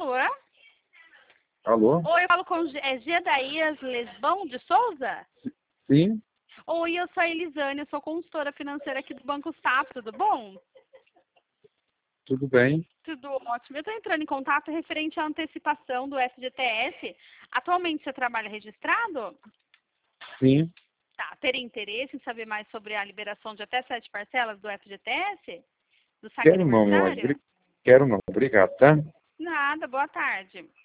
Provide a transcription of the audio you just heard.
Alô? Alô? Oi, eu falo com Gedaías Lesbão de Souza? Sim? Oi, eu sou a Elisane, eu sou consultora financeira aqui do Banco Safra, tudo bom? Tudo bem? Tudo ótimo. Eu estou entrando em contato referente à antecipação do FGTS. Atualmente você trabalha registrado? Sim. Tá. Teria interesse em saber mais sobre a liberação de até 7 parcelas do FGTS? Do saque Quero não, meu anjo. aniversário? Quero não. Obrigado, tá? Nada, boa tarde.